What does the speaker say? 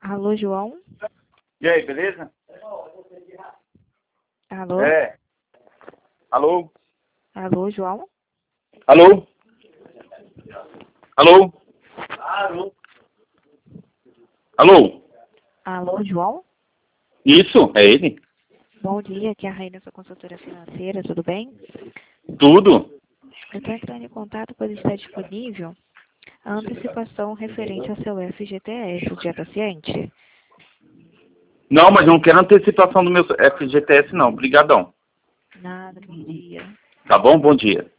Alô, João? E aí, beleza? Alô? Alô? Alô, João? Alô? Alô? Alô? Alô? Alô, João? Isso, é ele? Bom dia, aqui é a Raína, sua consultora financeira, tudo bem? Tudo? Eu estou entrando em contato pois está disponível a antecipação referente ao seu FGTS, já está ciente? Não, mas não quero antecipação do meu FGTS não, brigadão. Nada, bom dia. Tá bom? Bom dia.